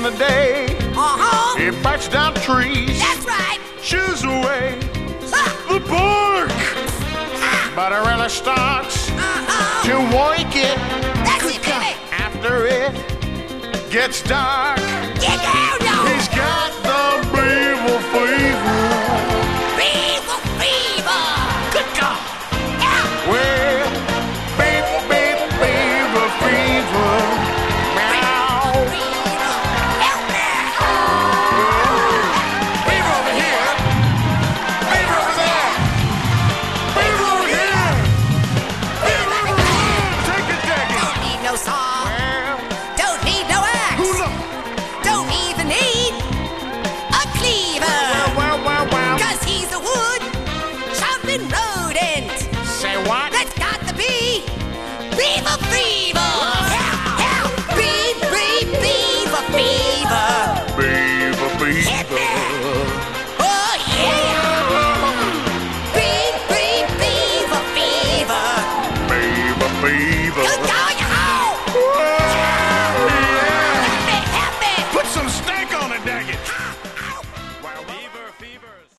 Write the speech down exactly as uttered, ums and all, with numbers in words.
the day. Uh-huh. It bites down trees. That's right. Chews away Ha. the bark. Ha. But it really starts Uh-huh. to wake it That's it, baby. after it gets dark. Get down, y'all. He's got the beaver fever. Beaver fever. Good God. Yeah. Well, beaver, beaver, beaver fever. Meow. Fever. Help me. Beaver over here. Beaver over there. Beaver over here. Beaver over here. Take it, take it. Don't need no saw. Well, Don't need no axe. hula. Don't even need a cleaver. Well, well, well. Cause he's a wood chopping rodent Say what? that's got to be beaver fever. Help, help. Beav, beav, beaver fever. Beaver, Hit me. beaver. Oh yeah. Beav, beav, beaver fever. Beaver, beaver.